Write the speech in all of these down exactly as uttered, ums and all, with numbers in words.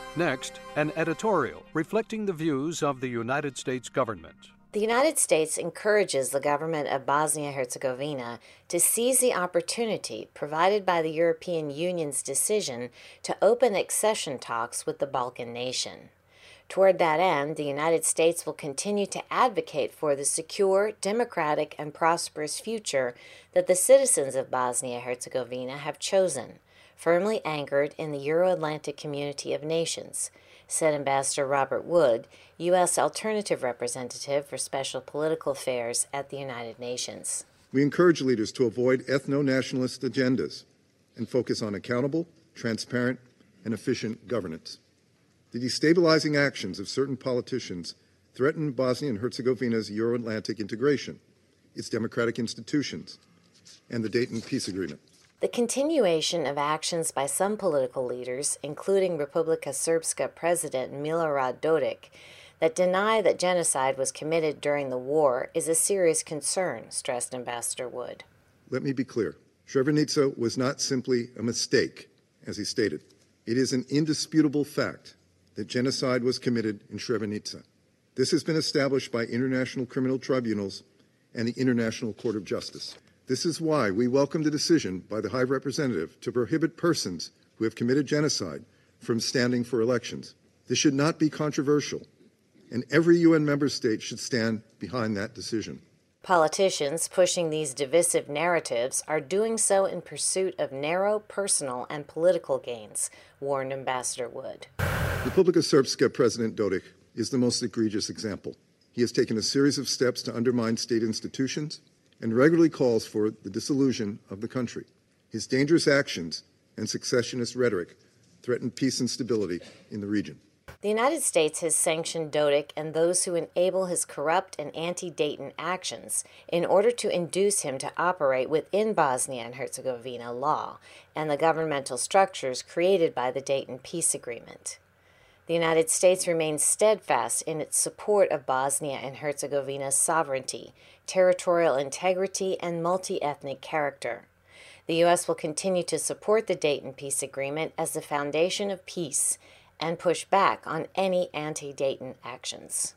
Next, an editorial reflecting the views of the United States government. The United States encourages the government of Bosnia-Herzegovina to seize the opportunity provided by the European Union's decision to open accession talks with the Balkan nation. Toward that end, the United States will continue to advocate for the secure, democratic, and prosperous future that the citizens of Bosnia-Herzegovina have chosen, firmly anchored in the Euro-Atlantic community of nations, said Ambassador Robert Wood, U S Alternative Representative for Special Political Affairs at the United Nations. We encourage leaders to avoid ethno-nationalist agendas and focus on accountable, transparent, and efficient governance. The destabilizing actions of certain politicians threaten Bosnia and Herzegovina's Euro-Atlantic integration, its democratic institutions, and the Dayton Peace Agreement. The continuation of actions by some political leaders, including Republika Srpska President Milorad Dodik, that deny that genocide was committed during the war is a serious concern, stressed Ambassador Wood. Let me be clear. Srebrenica was not simply a mistake, as he stated. It is an indisputable fact that genocide was committed in Srebrenica. This has been established by international criminal tribunals and the International Court of Justice. This is why we welcome the decision by the High Representative to prohibit persons who have committed genocide from standing for elections. This should not be controversial, and every U N member state should stand behind that decision. Politicians pushing these divisive narratives are doing so in pursuit of narrow personal and political gains, warned Ambassador Wood. Republika Srpska President Dodik is the most egregious example. He has taken a series of steps to undermine state institutions and regularly calls for the dissolution of the country. His dangerous actions and secessionist rhetoric threaten peace and stability in the region. The United States has sanctioned Dodik and those who enable his corrupt and anti-Dayton actions in order to induce him to operate within Bosnia and Herzegovina law and the governmental structures created by the Dayton Peace Agreement. The United States remains steadfast in its support of Bosnia and Herzegovina's sovereignty, territorial integrity, and multi-ethnic character. The U S will continue to support the Dayton Peace Agreement as the foundation of peace and push back on any anti-Dayton actions.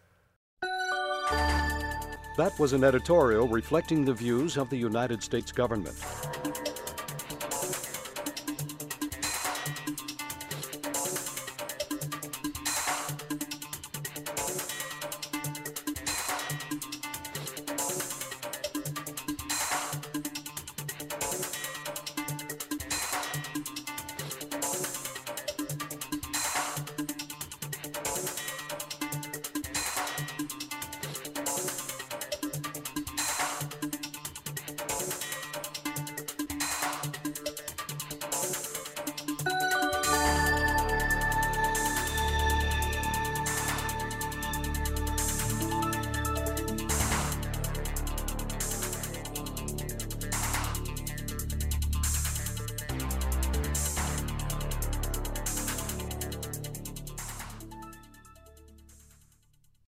That was an editorial reflecting the views of the United States government.